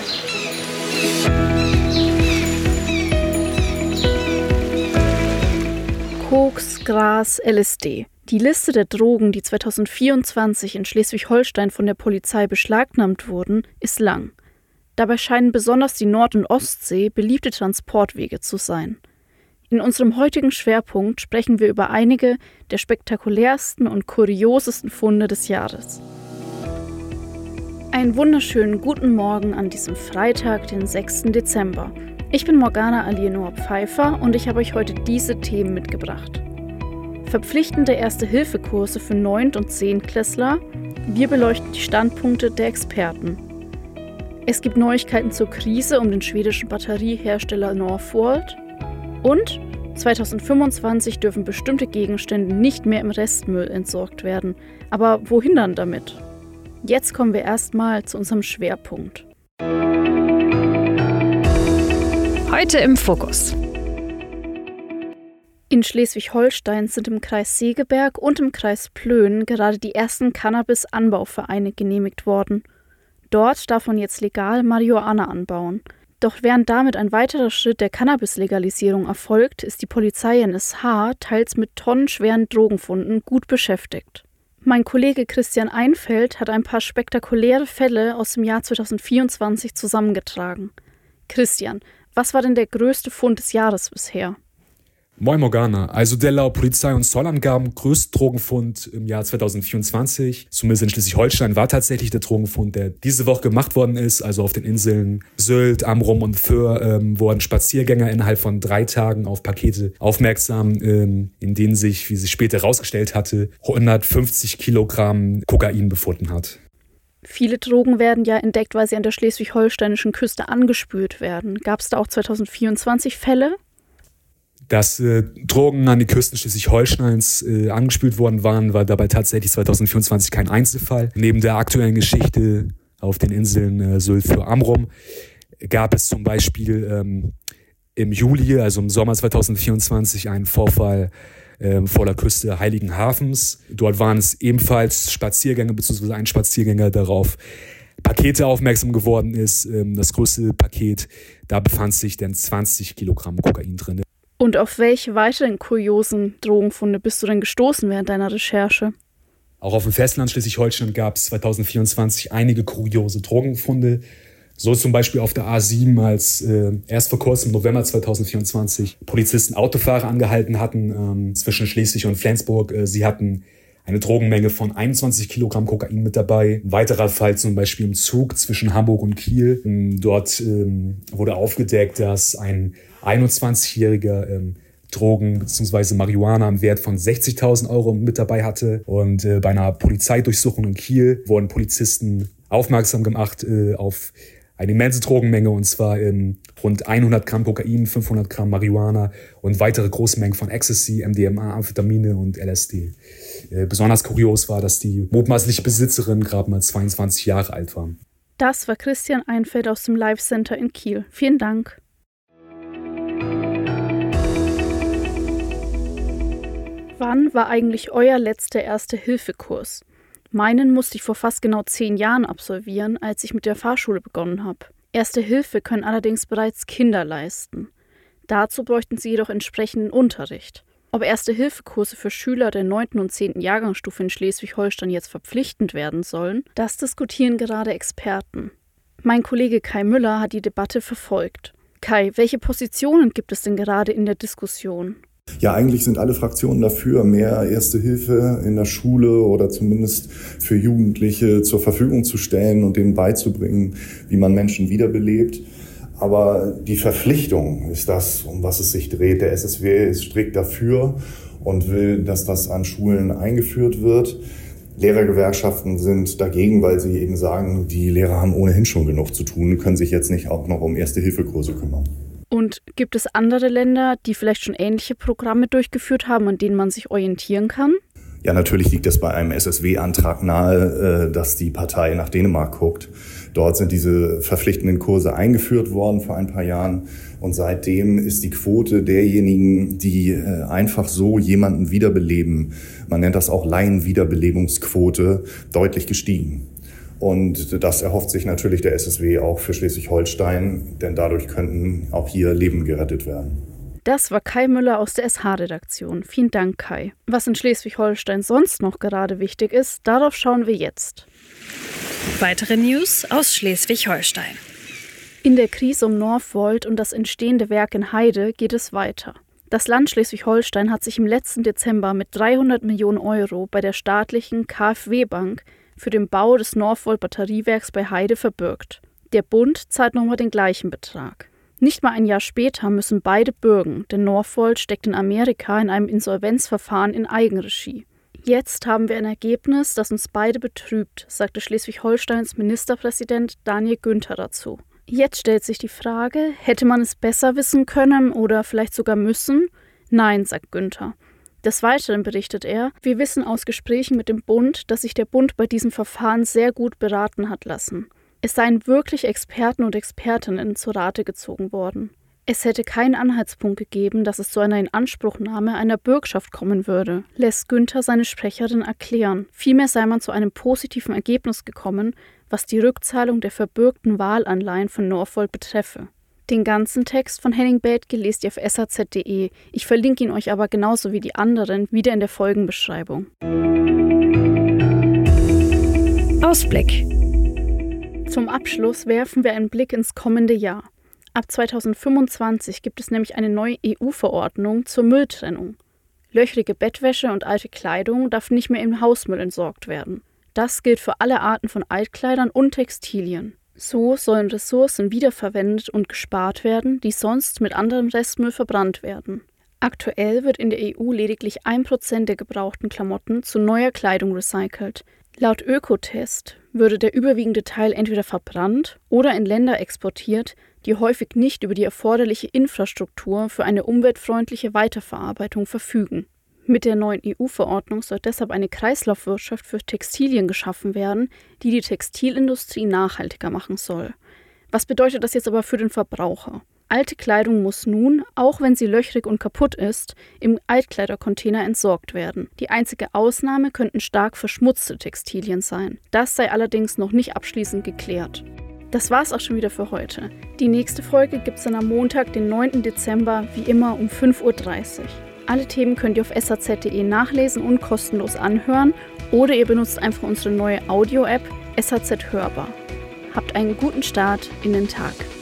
Koks, Gras, LSD. Die Liste der Drogen, die 2024 in Schleswig-Holstein von der Polizei beschlagnahmt wurden, ist lang. Dabei scheinen besonders die Nord- und Ostsee beliebte Transportwege zu sein. In unserem heutigen Schwerpunkt sprechen wir über einige der spektakulärsten und kuriosesten Funde des Jahres. Einen wunderschönen guten Morgen an diesem Freitag, den 6. Dezember. Ich bin Morgana Alienor Pfeiffer und ich habe euch heute diese Themen mitgebracht. Verpflichtende Erste-Hilfe-Kurse für 9. und 10. Klässler. Wir beleuchten die Standpunkte der Experten. Es gibt Neuigkeiten zur Krise um den schwedischen Batteriehersteller Northvolt. Und 2025 dürfen bestimmte Gegenstände nicht mehr im Restmüll entsorgt werden. Aber wohin dann damit? Jetzt kommen wir erstmal zu unserem Schwerpunkt. Heute im Fokus. In Schleswig-Holstein sind im Kreis Segeberg und im Kreis Plön gerade die ersten Cannabis-Anbauvereine genehmigt worden. Dort darf man jetzt legal Marihuana anbauen. Doch während damit ein weiterer Schritt der Cannabis-Legalisierung erfolgt, ist die Polizei NSH teils mit tonnenschweren Drogenfunden gut beschäftigt. Mein Kollege Christian Einfeld hat ein paar spektakuläre Fälle aus dem Jahr 2024 zusammengetragen. Christian, was war denn der größte Fund des Jahres bisher? Moin Morgana, also der laut Polizei- und Zollangaben größte Drogenfund im Jahr 2024, zumindest in Schleswig-Holstein, war tatsächlich der Drogenfund, der diese Woche gemacht worden ist. Also auf den Inseln Sylt, Amrum und Föhr wurden Spaziergänger innerhalb von 3 Tagen auf Pakete aufmerksam, in denen sich, wie sich später herausgestellt hatte, 150 Kilogramm Kokain befunden hat. Viele Drogen werden ja entdeckt, weil sie an der schleswig-holsteinischen Küste angespült werden. Gab es da auch 2024 Fälle? Dass Drogen an die Küsten Schleswig-Holsteins angespült worden waren, war dabei tatsächlich 2024 kein Einzelfall. Neben der aktuellen Geschichte auf den Inseln Sylt für Amrum gab es zum Beispiel im Juli, also im Sommer 2024, einen Vorfall vor der Küste Heiligenhafens. Dort waren es ebenfalls Spaziergänger bzw. ein Spaziergänger darauf Pakete aufmerksam geworden ist. Das größte Paket, da befand sich dann 20 Kilogramm Kokain drin. Und auf welche weiteren kuriosen Drogenfunde bist du denn gestoßen während deiner Recherche? Auch auf dem Festland Schleswig-Holstein gab es 2024 einige kuriose Drogenfunde. So zum Beispiel auf der A7, als erst vor kurzem im November 2024 Polizisten Autofahrer angehalten hatten zwischen Schleswig und Flensburg. Sie hatten eine Drogenmenge von 21 Kilogramm Kokain mit dabei. Ein weiterer Fall zum Beispiel im Zug zwischen Hamburg und Kiel. Dort wurde aufgedeckt, dass ein 21-jähriger Drogen bzw. Marihuana im Wert von 60.000 Euro mit dabei hatte. Und bei einer Polizeidurchsuchung in Kiel wurden Polizisten aufmerksam gemacht auf eine immense Drogenmenge, und zwar rund 100 Gramm Kokain, 500 Gramm Marihuana und weitere große Mengen von Ecstasy, MDMA, Amphetamine und LSD. Besonders kurios war, dass die mutmaßliche Besitzerin gerade mal 22 Jahre alt war. Das war Christian Einfeld aus dem Live Center in Kiel. Vielen Dank. Wann war eigentlich euer letzter Erste-Hilfe-Kurs? Meinen musste ich vor fast genau 10 Jahren absolvieren, als ich mit der Fahrschule begonnen habe. Erste Hilfe können allerdings bereits Kinder leisten. Dazu bräuchten sie jedoch entsprechenden Unterricht. Ob Erste-Hilfe-Kurse für Schüler der 9. und 10. Jahrgangsstufe in Schleswig-Holstein jetzt verpflichtend werden sollen, das diskutieren gerade Experten. Mein Kollege Kai Müller hat die Debatte verfolgt. Kai, welche Positionen gibt es denn gerade in der Diskussion? Ja, eigentlich sind alle Fraktionen dafür, mehr Erste Hilfe in der Schule oder zumindest für Jugendliche zur Verfügung zu stellen und denen beizubringen, wie man Menschen wiederbelebt. Aber die Verpflichtung ist das, um was es sich dreht. Der SSW ist strikt dafür und will, dass das an Schulen eingeführt wird. Lehrergewerkschaften sind dagegen, weil sie eben sagen, die Lehrer haben ohnehin schon genug zu tun, können sich jetzt nicht auch noch um Erste-Hilfe-Kurse kümmern. Und gibt es andere Länder, die vielleicht schon ähnliche Programme durchgeführt haben, an denen man sich orientieren kann? Ja, natürlich liegt es bei einem SSW-Antrag nahe, dass die Partei nach Dänemark guckt. Dort sind diese verpflichtenden Kurse eingeführt worden vor ein paar Jahren. Und seitdem ist die Quote derjenigen, die einfach so jemanden wiederbeleben, man nennt das auch Laienwiederbelebungsquote, deutlich gestiegen. Und das erhofft sich natürlich der SSW auch für Schleswig-Holstein, denn dadurch könnten auch hier Leben gerettet werden. Das war Kai Müller aus der SH-Redaktion. Vielen Dank, Kai. Was in Schleswig-Holstein sonst noch gerade wichtig ist, darauf schauen wir jetzt. Weitere News aus Schleswig-Holstein. In der Krise um Northvolt und das entstehende Werk in Heide geht es weiter. Das Land Schleswig-Holstein hat sich im letzten Dezember mit 300 Millionen Euro bei der staatlichen KfW-Bank für den Bau des Northvolt-Batteriewerks bei Heide verbürgt. Der Bund zahlt nochmal den gleichen Betrag. Nicht mal ein Jahr später müssen beide bürgen, denn Northvolt steckt in Amerika in einem Insolvenzverfahren in Eigenregie. Jetzt haben wir ein Ergebnis, das uns beide betrübt, sagte Schleswig-Holsteins Ministerpräsident Daniel Günther dazu. Jetzt stellt sich die Frage, hätte man es besser wissen können oder vielleicht sogar müssen? Nein, sagt Günther. Des Weiteren berichtet er, wir wissen aus Gesprächen mit dem Bund, dass sich der Bund bei diesem Verfahren sehr gut beraten hat lassen. Es seien wirklich Experten und Expertinnen zu Rate gezogen worden. Es hätte keinen Anhaltspunkt gegeben, dass es zu einer Inanspruchnahme einer Bürgschaft kommen würde, lässt Günther seine Sprecherin erklären. Vielmehr sei man zu einem positiven Ergebnis gekommen, was die Rückzahlung der verbürgten Wahlanleihen von Northvolt betreffe. Den ganzen Text von Henning Bethke lest ihr auf shz.de. Ich verlinke ihn euch aber genauso wie die anderen wieder in der Folgenbeschreibung. Ausblick. Zum Abschluss werfen wir einen Blick ins kommende Jahr. Ab 2025 gibt es nämlich eine neue EU-Verordnung zur Mülltrennung. Löchrige Bettwäsche und alte Kleidung darf nicht mehr im Hausmüll entsorgt werden. Das gilt für alle Arten von Altkleidern und Textilien. So sollen Ressourcen wiederverwendet und gespart werden, die sonst mit anderem Restmüll verbrannt werden. Aktuell wird in der EU lediglich 1% der gebrauchten Klamotten zu neuer Kleidung recycelt. Laut Ökotest würde der überwiegende Teil entweder verbrannt oder in Länder exportiert, die häufig nicht über die erforderliche Infrastruktur für eine umweltfreundliche Weiterverarbeitung verfügen. Mit der neuen EU-Verordnung soll deshalb eine Kreislaufwirtschaft für Textilien geschaffen werden, die die Textilindustrie nachhaltiger machen soll. Was bedeutet das jetzt aber für den Verbraucher? Alte Kleidung muss nun, auch wenn sie löchrig und kaputt ist, im Altkleidercontainer entsorgt werden. Die einzige Ausnahme könnten stark verschmutzte Textilien sein. Das sei allerdings noch nicht abschließend geklärt. Das war's auch schon wieder für heute. Die nächste Folge gibt's dann am Montag, den 9. Dezember, wie immer um 5:30 Uhr. Alle Themen könnt ihr auf shz.de nachlesen und kostenlos anhören oder ihr benutzt einfach unsere neue Audio-App SHZ Hörbar. Habt einen guten Start in den Tag.